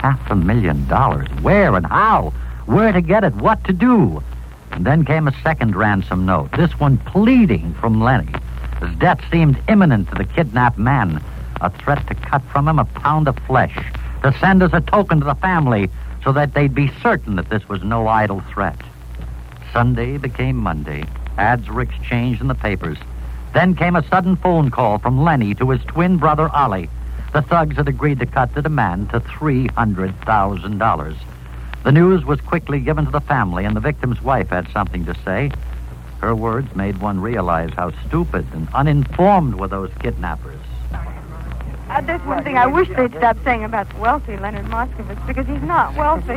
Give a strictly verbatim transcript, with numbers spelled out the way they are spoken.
Half a million dollars. Where and how? Where to get it? What to do? And then came a second ransom note, this one pleading from Lenny. His death seemed imminent to the kidnapped man. A threat to cut from him a pound of flesh, to send as a token to the family so that they'd be certain that this was no idle threat. Sunday became Monday. Ads were exchanged in the papers. Then came a sudden phone call from Lenny to his twin brother, Ollie. The thugs had agreed to cut the demand to three hundred thousand dollars. The news was quickly given to the family, and the victim's wife had something to say. Her words made one realize how stupid and uninformed were those kidnappers. Uh, there's one thing I wish they'd stop saying about the wealthy Leonard Moskowitz, because he's not wealthy.